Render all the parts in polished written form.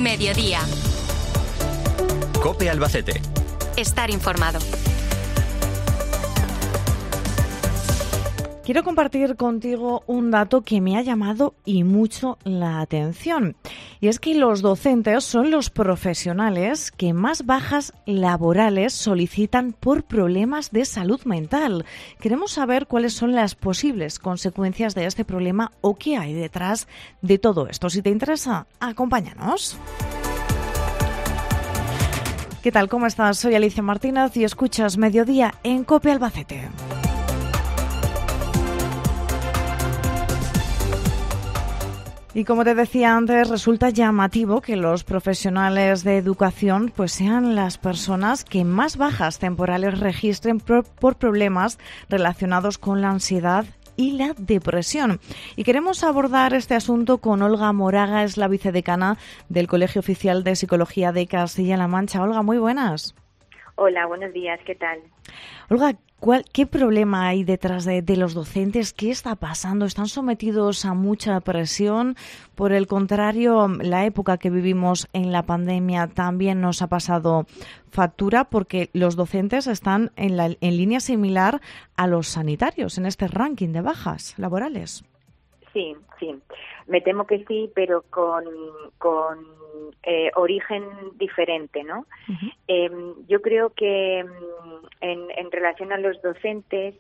Mediodía. COPE Albacete. Estar informado. Quiero compartir contigo un dato que me ha llamado y mucho la atención. Y es que los docentes son los profesionales que más bajas laborales solicitan por problemas de salud mental. Queremos saber cuáles son las posibles consecuencias de este problema o qué hay detrás de todo esto. Si te interesa, acompáñanos. ¿Qué tal? ¿Cómo estás? Soy Alicia Martínez y escuchas Mediodía en COPE Albacete. Y como te decía antes, resulta llamativo que los profesionales de educación pues sean las personas que más bajas temporales registren por problemas relacionados con la ansiedad y la depresión. Y queremos abordar este asunto con Olga Moraga, es la vicedecana del Colegio Oficial de Psicología de Castilla-La Mancha. Olga, muy buenas. Hola, buenos días, ¿qué tal? Olga, ¿qué problema hay detrás de los docentes? ¿Qué está pasando? ¿Están sometidos a mucha presión? Por el contrario, la época que vivimos en la pandemia también nos ha pasado factura porque los docentes están en línea similar a los sanitarios en este ranking de bajas laborales. Sí. Me temo que sí, pero con origen diferente, ¿no? Uh-huh. Yo creo que en relación a los docentes,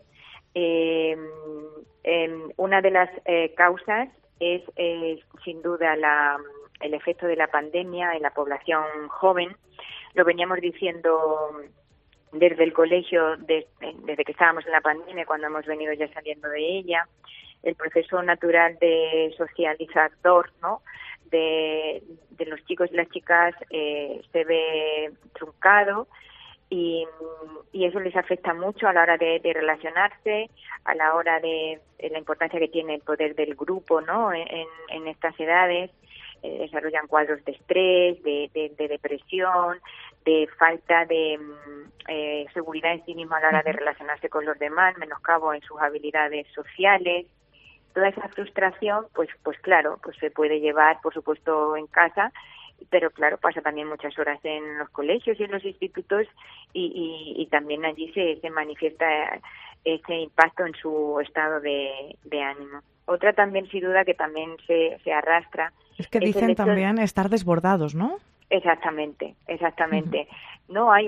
una de las causas es sin duda el efecto de la pandemia en la población joven. Lo veníamos diciendo desde el colegio, desde que estábamos en la pandemia, cuando hemos venido ya saliendo de ella. El proceso natural de socializador, ¿no?, de los chicos y las chicas se ve truncado y eso les afecta mucho a la hora de relacionarse, a la hora de la importancia que tiene el poder del grupo, ¿no?, en estas edades. Desarrollan cuadros de estrés, de depresión, de falta de seguridad en sí mismo a la hora de relacionarse con los demás, menoscabo en sus habilidades sociales. Toda esa frustración, pues claro, pues se puede llevar, por supuesto, en casa, pero claro, pasa también muchas horas en los colegios y en los institutos y también allí se manifiesta ese impacto en su estado de ánimo. Otra también, sin duda, que también se arrastra. Es que dicen también estar desbordados, ¿no? Exactamente. Uh-huh. No hay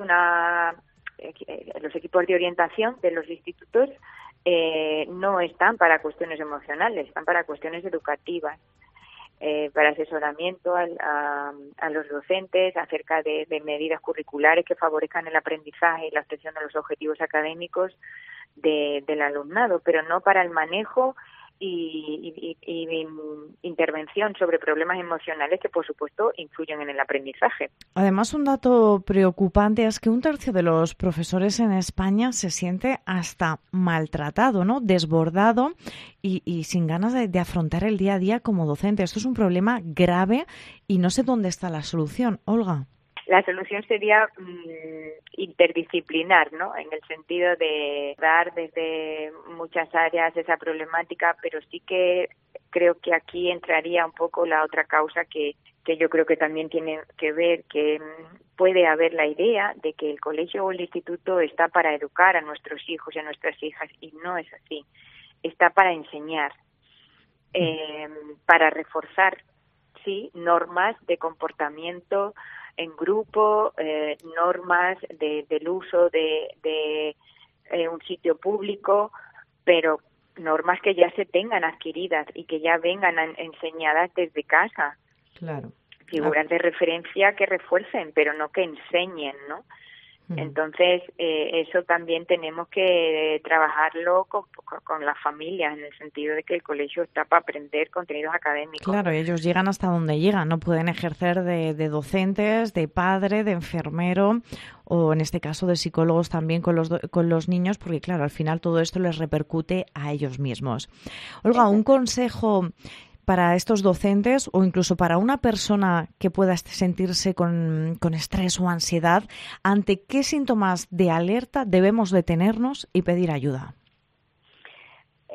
los equipos de orientación de los institutos no están para cuestiones emocionales, están para cuestiones educativas, para asesoramiento a los docentes acerca de medidas curriculares que favorezcan el aprendizaje y la obtención de los objetivos académicos del alumnado, pero no para el manejo y intervención sobre problemas emocionales que, por supuesto, influyen en el aprendizaje. Además, un dato preocupante es que 1/3 de los profesores en España se siente hasta maltratado, ¿no?, desbordado y sin ganas de afrontar el día a día como docente. Esto es un problema grave y no sé dónde está la solución, Olga. La solución sería interdisciplinar, ¿no?, en el sentido de dar desde muchas áreas esa problemática, pero sí que creo que aquí entraría un poco la otra causa que yo creo que también tiene que ver, que puede haber la idea de que el colegio o el instituto está para educar a nuestros hijos y a nuestras hijas, y no es así. Está para enseñar, para reforzar, sí, normas de comportamiento en grupo, normas del uso de un sitio público, pero normas que ya se tengan adquiridas y que ya vengan enseñadas desde casa. Claro. Figuras de referencia que refuercen, pero no que enseñen, ¿no? Entonces, eso también tenemos que trabajarlo con las familias, en el sentido de que el colegio está para aprender contenidos académicos. Claro, ellos llegan hasta donde llegan, no pueden ejercer de docentes, de padre, de enfermero o en este caso de psicólogos también con los niños, porque claro, al final todo esto les repercute a ellos mismos. Olga, un consejo para estos docentes o incluso para una persona que pueda sentirse con estrés o ansiedad, ¿ante qué síntomas de alerta debemos detenernos y pedir ayuda?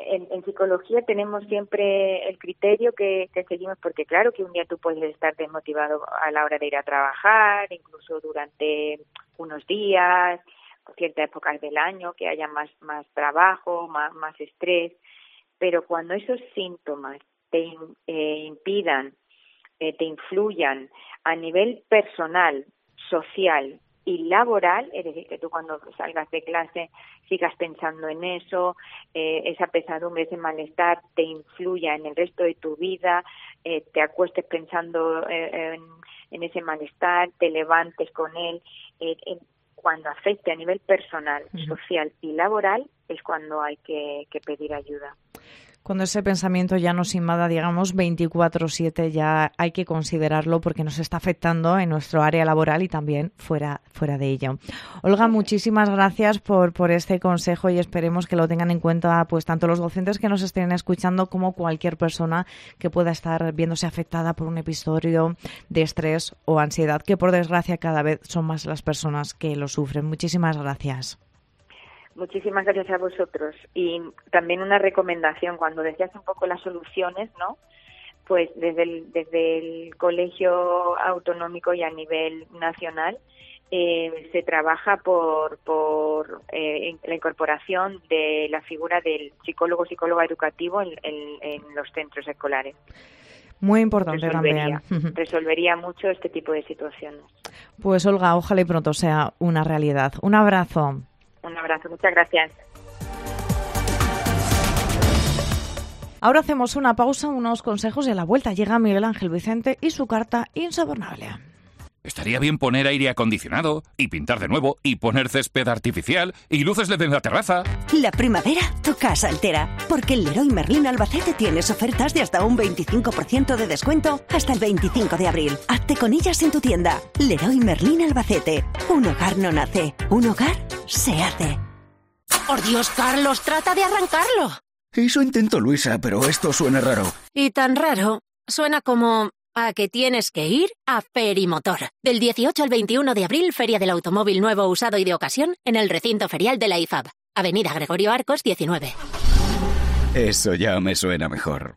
en psicología tenemos siempre el criterio que seguimos, porque claro que un día tú puedes estar desmotivado a la hora de ir a trabajar, incluso durante unos días, ciertas épocas del año que haya más trabajo, más estrés, pero cuando esos síntomas te impidan, te influyan a nivel personal, social y laboral, es decir, que tú cuando salgas de clase sigas pensando en eso, esa pesadumbre, ese malestar te influya en el resto de tu vida, te acuestes pensando en ese malestar, te levantes con él, cuando afecte a nivel personal, social y laboral, es cuando hay que pedir ayuda. Cuando ese pensamiento ya nos invada, digamos, 24/7, ya hay que considerarlo porque nos está afectando en nuestro área laboral y también fuera de ello. Olga, muchísimas gracias por este consejo y esperemos que lo tengan en cuenta pues tanto los docentes que nos estén escuchando como cualquier persona que pueda estar viéndose afectada por un episodio de estrés o ansiedad, que por desgracia cada vez son más las personas que lo sufren. Muchísimas gracias. Muchísimas gracias a vosotros. Y también una recomendación, cuando decías un poco las soluciones, ¿no? Pues desde el colegio autonómico y a nivel nacional se trabaja por la incorporación de la figura del psicóloga educativo en los centros escolares. Muy importante también. Resolvería mucho este tipo de situaciones. Pues Olga, ojalá y pronto sea una realidad. Un abrazo. Un abrazo, muchas gracias. Ahora hacemos una pausa, unos consejos y a la vuelta llega Miguel Ángel Vicente y su carta insobornable. Estaría bien poner aire acondicionado y pintar de nuevo y poner césped artificial y luces LED en la terraza. La primavera tu casa altera, porque en Leroy Merlin Albacete tienes ofertas de hasta un 25% de descuento hasta el 25 de abril. Hazte con ellas en tu tienda. Leroy Merlin Albacete. Un hogar no nace, un hogar se hace. ¡Por Dios, Carlos, trata de arrancarlo! Eso intento, Luisa, pero esto suena raro. Y tan raro, suena como a que tienes que ir a Ferimotor. Del 18 al 21 de abril, Feria del Automóvil Nuevo, Usado y de Ocasión en el recinto ferial de la IFAB. Avenida Gregorio Arcos, 19. Eso ya me suena mejor.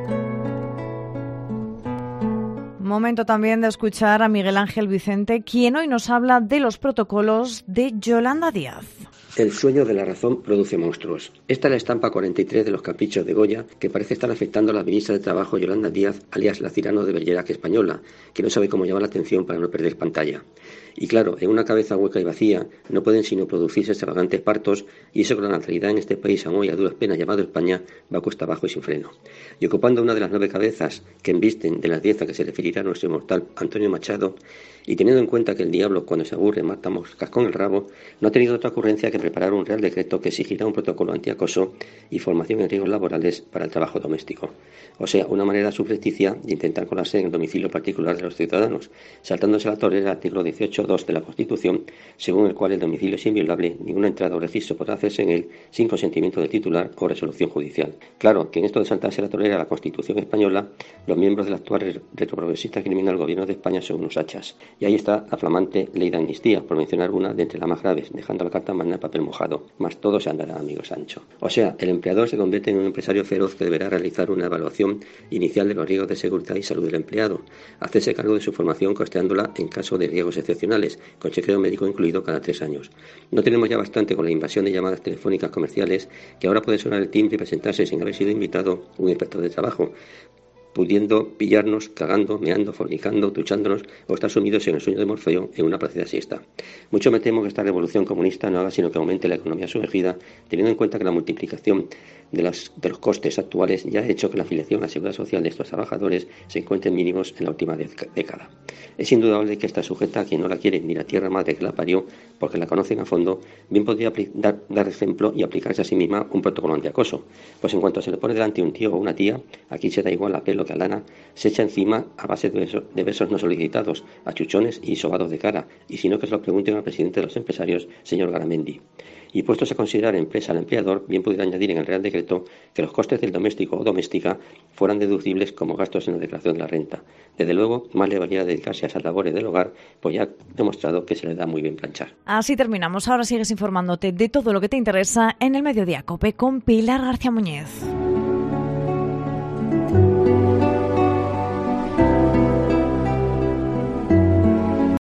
Momento también de escuchar a Miguel Ángel Vicente, quien hoy nos habla de los protocolos de Yolanda Díaz. El sueño de la razón produce monstruos. Esta es la estampa 43 de los caprichos de Goya, que parece estar afectando a la ministra de Trabajo Yolanda Díaz, alias la Cirano de Bergerac española, que no sabe cómo llamar la atención para no perder pantalla. Y claro, en una cabeza hueca y vacía no pueden sino producirse extravagantes partos, y eso con la natalidad en este país aún hoy a duras penas llamado España va cuesta abajo y sin freno. Y ocupando una de las 9 cabezas que embisten de las 10 a que se referirá nuestro inmortal Antonio Machado, y teniendo en cuenta que el diablo cuando se aburre mata moscas con el rabo, no ha tenido otra ocurrencia que preparar un real decreto que exigirá un protocolo antiacoso y formación en riesgos laborales para el trabajo doméstico. O sea, una manera subrepticia de intentar colarse en el domicilio particular de los ciudadanos, saltándose a la torera el artículo 18.2 de la Constitución, según el cual el domicilio es inviolable, ninguna entrada o registro podrá hacerse en él sin consentimiento del titular o resolución judicial. Claro que en esto de saltarse a la torera a la Constitución española, los miembros del actual retroprogresista criminal gobierno de España son unos hachas. Y ahí está la flamante ley de amnistía, por mencionar una de entre las más graves, dejando la carta magna en papel mojado. Más todo se andará, amigo Sancho. O sea, el empleador se convierte en un empresario feroz que deberá realizar una evaluación inicial de los riesgos de seguridad y salud del empleado, hacerse cargo de su formación costeándola en caso de riesgos excepcionales, con chequeo médico incluido cada 3 años. No tenemos ya bastante con la invasión de llamadas telefónicas comerciales, que ahora puede sonar el timbre y presentarse sin haber sido invitado un inspector de trabajo, pudiendo pillarnos cagando, meando, fornicando, duchándonos o estar sumidos en el sueño de Morfeo en una placida siesta. Mucho me temo que esta revolución comunista no haga sino que aumente la economía sumergida, teniendo en cuenta que la multiplicación de los costes actuales ya ha hecho que la afiliación a la seguridad social de estos trabajadores se encuentre en mínimos en la última década. Es indudable que está sujeta a quien no la quiere ni la tierra madre que la parió, porque la conocen a fondo, bien podría dar ejemplo y aplicarse a sí misma un protocolo antiacoso, pues en cuanto se le pone delante un tío o una tía, aquí se da igual a pelo lo que Aldana se echa encima a base de besos no solicitados, achuchones y sobados de cara, y si no que se lo pregunten al presidente de los empresarios, señor Garamendi. Y puestos a considerar empresa al empleador, bien pudiera añadir en el Real Decreto que los costes del doméstico o doméstica fueran deducibles como gastos en la declaración de la renta. Desde luego, más le valía dedicarse a esas labores del hogar, pues ya ha demostrado que se le da muy bien planchar. Así terminamos. Ahora sigues informándote de todo lo que te interesa en el Mediodía COPE con Pilar García Muñez.